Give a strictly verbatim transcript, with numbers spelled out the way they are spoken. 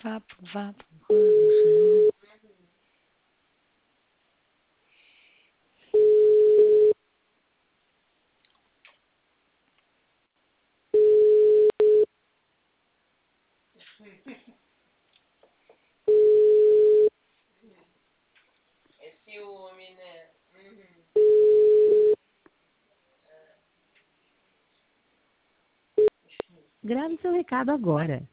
Vapo, vapo. É ciúme, né? Uhum. Grave seu recado agora.